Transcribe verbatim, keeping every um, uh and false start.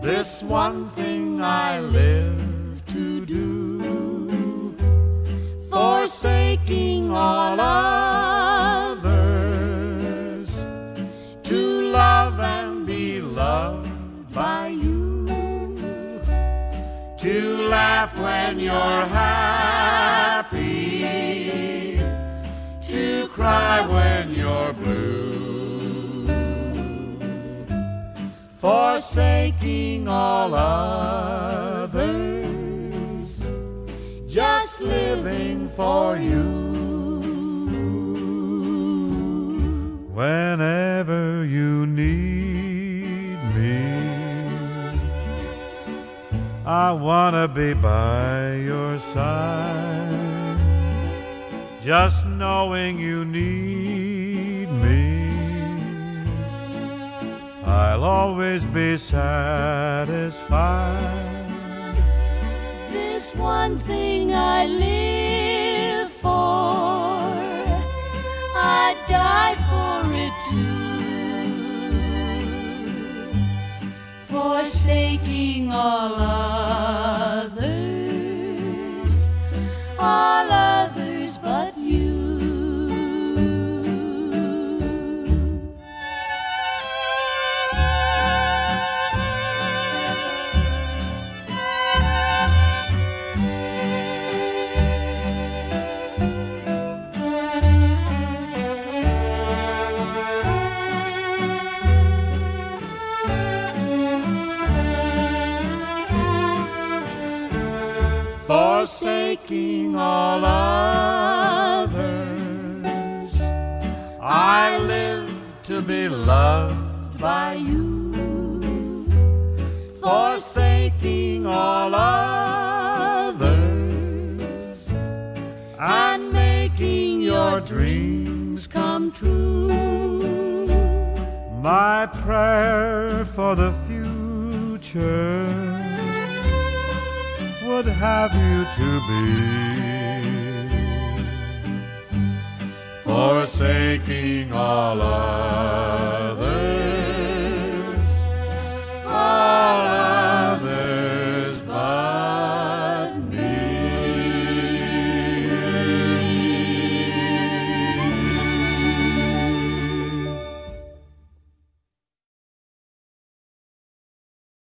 this one thing I live to do, forsaking all others, to love and be loved by you, to laugh when you're happy, to cry when you're blue, forsaking all others, just living for you. Whenever you need me, I wanna be by your side, just knowing you need me. I'll always be satisfied. This one thing I live for, I'd die for it too, forsaking all others, all others but you. Forsaking all others, I live to be loved by you, forsaking all others, and making your dreams come true. My prayer for the future would have you to be forsaking all others.